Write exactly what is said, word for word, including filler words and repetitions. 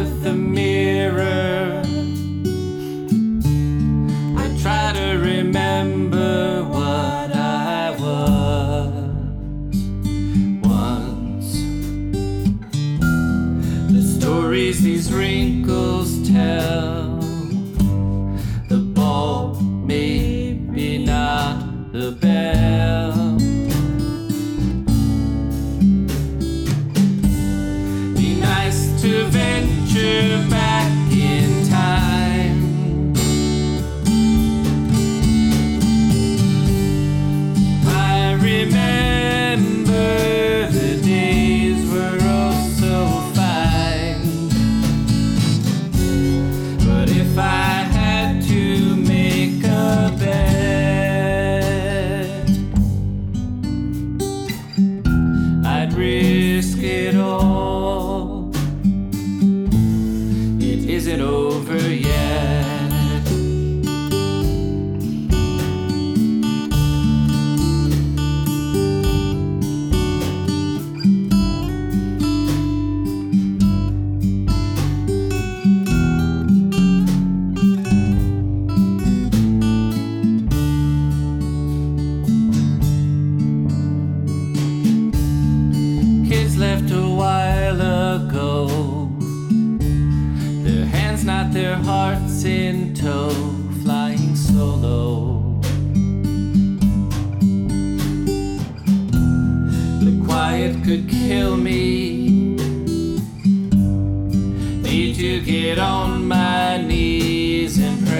with the mirror. I try to remember what I was once. The stories these wrinkles tell, the ball, maybe not the bell. Be nice to venture back in time. I remember the days were oh so fine. But if I had to make a bet, I'd risk it all. It isn't over yet. Kids left a while ago, their hands not their hearts in tow, flying solo. The quiet could kill me. Need to get on my knees and pray.